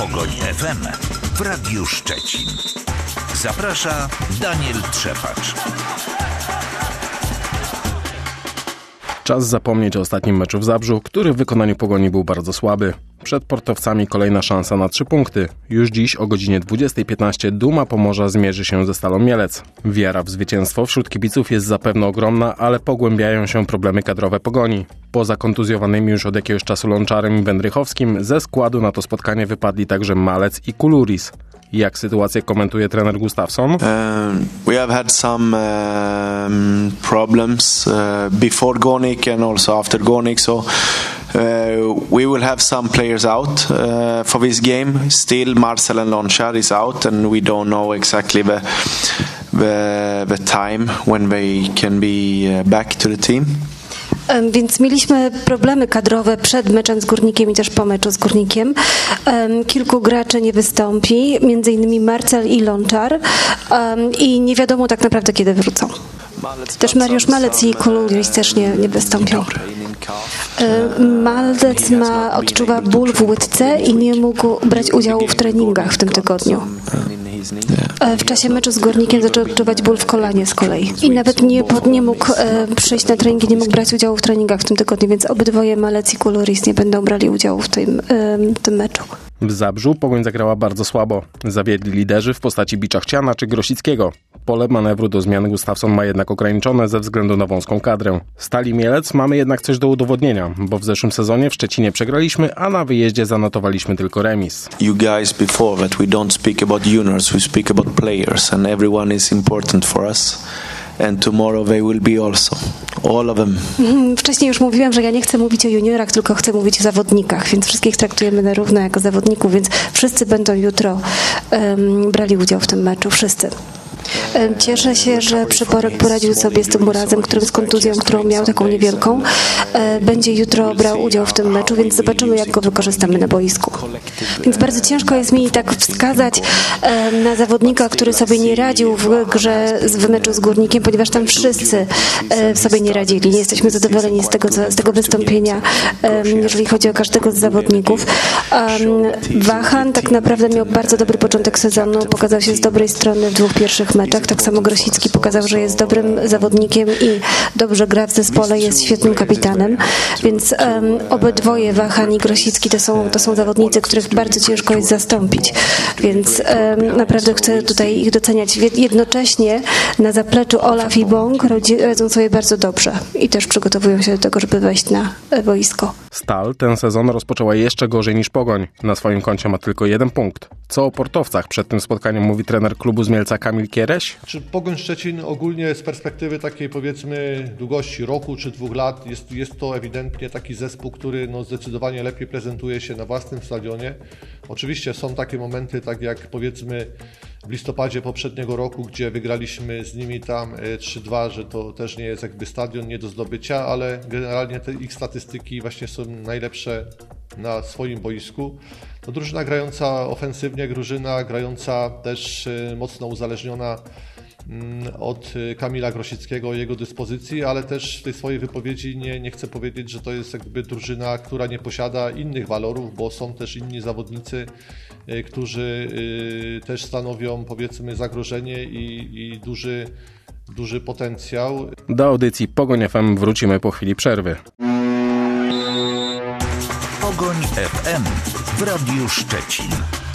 Pogoń FM w Radiu Szczecin. Zaprasza Daniel Trzepacz. Czas zapomnieć o ostatnim meczu w Zabrzu, który w wykonaniu Pogoni był bardzo słaby. Przed portowcami kolejna szansa na 3 punkty. Już dziś o godzinie 20:15 Duma Pomorza zmierzy się ze Stalą Mielec. Wiara w zwycięstwo wśród kibiców jest zapewne ogromna, ale pogłębiają się problemy kadrowe Pogoni. Poza kontuzjowanymi już od jakiegoś czasu Lonczarem i Wędrychowskim ze składu na to spotkanie wypadli także Malec i Kuluris. Jak sytuację komentuje trener Gustafsson? We have had some problems before Gornik and also after Gornik, so we will have some players out for this game. Still Marcel and Lonchar is out and we don't know exactly the time when they can be back to the team. Więc mieliśmy problemy kadrowe przed meczem z Górnikiem i też po meczu z Górnikiem. Kilku graczy nie wystąpi, między innymi Marcel i Lonczar, i nie wiadomo tak naprawdę kiedy wrócą. Też Mariusz Malec i Kuluris też nie wystąpią. Malec odczuwa ból w łydce i nie mógł brać udziału w treningach w tym tygodniu. W czasie meczu z Górnikiem zaczął odczuwać ból w kolanie z kolei. I nawet nie mógł przyjść na treningi, nie mógł brać udziału w treningach w tym tygodniu, więc obydwoje Malec i Kuluris nie będą brali udziału w tym meczu. W Zabrzu Pogoń zagrała bardzo słabo. Zawiedli liderzy w postaci Biczachciana czy Grosickiego. Pole manewru do zmiany Gustafsson ma jednak ograniczone ze względu na wąską kadrę. Stali Mielec mamy jednak coś do udowodnienia, bo w zeszłym sezonie w Szczecinie przegraliśmy, a na wyjeździe zanotowaliśmy tylko remis. You guys before that we don't speak about juniors, we speak about players and everyone is important for us. And tomorrow they will be also. All of them. Wcześniej już mówiłem, że ja nie chcę mówić o juniorach, tylko chcę mówić o zawodnikach, więc wszystkich traktujemy na równo jako zawodników, więc wszyscy będą jutro brali udział w tym meczu, wszyscy. Cieszę się, że Przyborek poradził sobie z tym urazem, z kontuzją, którą miał, taką niewielką. Będzie jutro brał udział w tym meczu, więc zobaczymy, jak go wykorzystamy na boisku. Więc bardzo ciężko jest mi tak wskazać na zawodnika, który sobie nie radził w grze w meczu z Górnikiem, ponieważ tam wszyscy sobie nie radzili. Nie jesteśmy zadowoleni z tego wystąpienia, jeżeli chodzi o każdego z zawodników. Wahan tak naprawdę miał bardzo dobry początek sezonu, pokazał się z dobrej strony w 2 pierwszych meczach. Tak samo Grosicki pokazał, że jest dobrym zawodnikiem i dobrze gra w zespole, jest świetnym kapitanem, więc obydwoje, Wahan i Grosicki, to są zawodnicy, których bardzo ciężko jest zastąpić, więc naprawdę chcę tutaj ich doceniać. Jednocześnie na zapleczu Olaf i Bąk radzą sobie bardzo dobrze i też przygotowują się do tego, żeby wejść na boisko. Stal ten sezon rozpoczęła jeszcze gorzej niż Pogoń. Na swoim koncie ma tylko 1 punkt. Co o portowcach przed tym spotkaniem mówi trener klubu z Mielca Kamil Kiereś? Pogoń Szczecin ogólnie z perspektywy takiej, powiedzmy, długości roku czy 2 lat jest to ewidentnie taki zespół, który zdecydowanie lepiej prezentuje się na własnym stadionie. Oczywiście są takie momenty, tak jak powiedzmy w listopadzie poprzedniego roku, gdzie wygraliśmy z nimi tam 3-2, że to też nie jest jakby stadion nie do zdobycia, ale generalnie te ich statystyki właśnie są najlepsze na swoim boisku. To drużyna grająca ofensywnie, drużyna grająca też mocno uzależniona od Kamila Grosickiego, jego dyspozycji, ale też w tej swojej wypowiedzi nie chcę powiedzieć, że to jest jakby drużyna, która nie posiada innych walorów, bo są też inni zawodnicy, którzy też stanowią, powiedzmy, zagrożenie i duży potencjał. Do audycji Pogoń FM wrócimy po chwili przerwy. Pogoń FM w Radiu Szczecin.